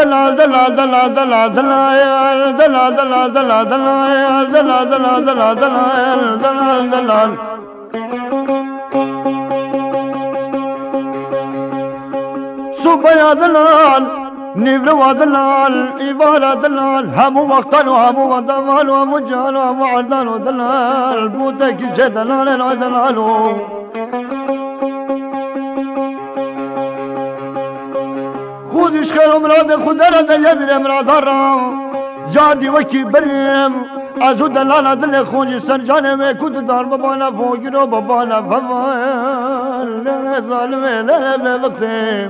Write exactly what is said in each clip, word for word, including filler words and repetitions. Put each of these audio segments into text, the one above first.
دلا دلا دلا دلا دلا يا دلا دلا دلا دلا يا دلا دلا دلا دلا يا دلا دلا صبيا دلال نبرو دلال إبارة دلال همو مقتل وهمو ودمال ومجال ومعردان ودلال بوتك جدلال ودلالو خوزش خير مراد خدرة دليل مراد الرام جادي وكي بريم ازو دلالة دل خونج سرجانه میں کود دار بابانا فوگیرو بابانا فوال لا ظالمه لا ببقتیم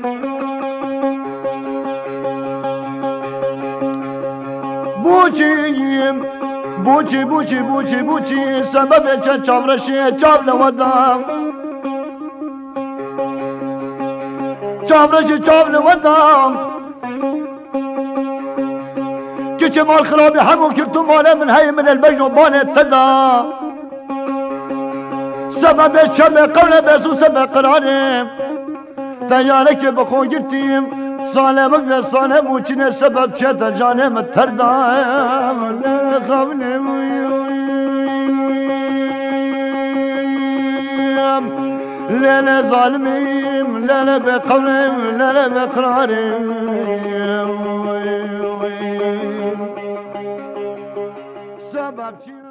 بوچیم بوچی بوچی بوچی بوچی سبب چه چاورشی چاول ودام چاورشی چاول ودام كيش مال خرابي حمو كرتو ماله من هاي من البجن وبانه تدا سبب الشبه قوله بسو سبب قراري تيارك بخو جرتيم صالبك بصالح موچنه سبب چه جانم تردا لا خبني لا لا ظالمين لا لا بقولهم لا لا بقرارهم سبب